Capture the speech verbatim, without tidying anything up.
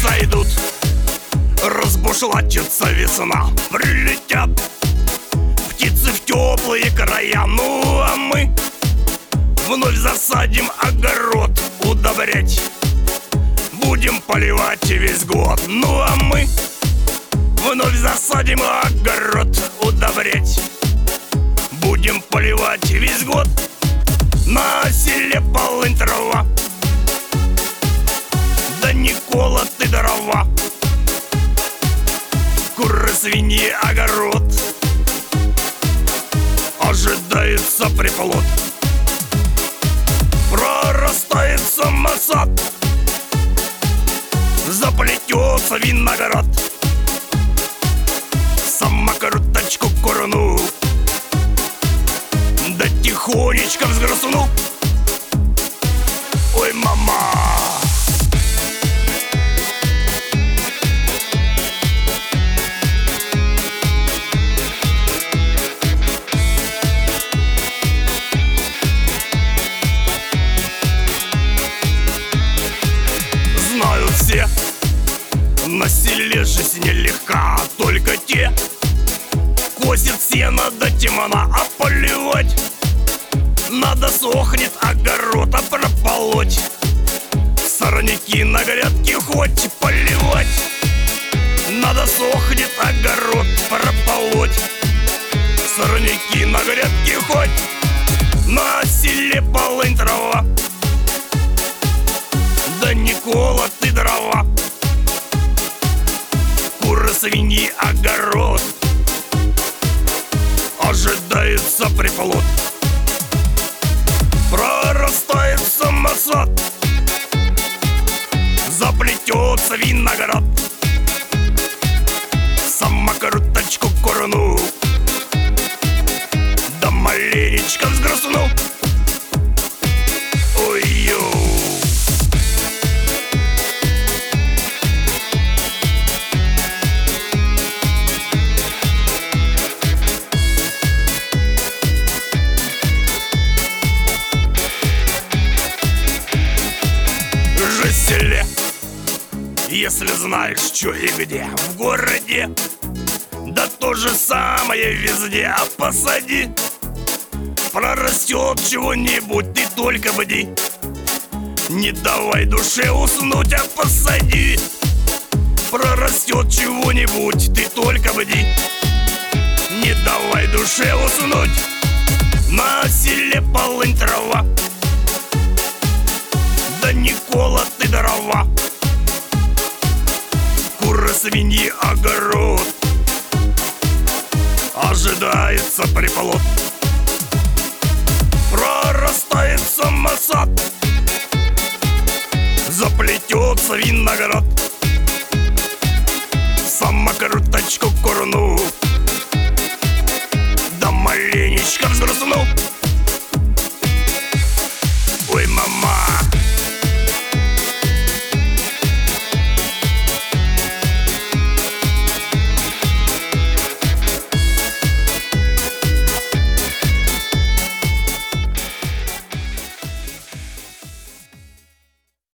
сойдут, разбушлатится весна. Прилетят птицы в теплые края. Ну а мы вновь засадим огород, удобрять будем поливать весь год. Ну а мы вновь засадим огород, удобрять будем поливать весь год. На селе полынь трава, да не колоты дрова. Куры, свиньи, огород, ожидается приплод. Прорастает самосад, заплетется виноград. Самокруточку курну, да тихонечко взгрустну. Ой, мама! Знают все, на селе жизнь нелегка. Только те косят сено до темна, а поливать надо, сохнет огород, а прополоть сорняки на грядке хоть. Поливать надо, сохнет огород, прополоть сорняки на грядке хоть. На селе полынь трава, да не колоты дрова. Куры, свиньи, огород, ожидается приплод. Прорастает самосад, заплетется виноград. Самокруточку курну, да маленечко взгрустну. Ой-ё! Селе, если знаешь, что и где. В городе, да то же самое везде. А посади, прорастет чего-нибудь, ты только бди. Не давай душе уснуть, а посади, прорастет чего-нибудь, ты только бди. Не давай душе уснуть. На селе полынь трава, да не колоты дрова. Куры, свиньи, огород, ожидается приплод. Прорастает самосад, заплетется виноград. Самокруточку курну, да маленечко взгрустну.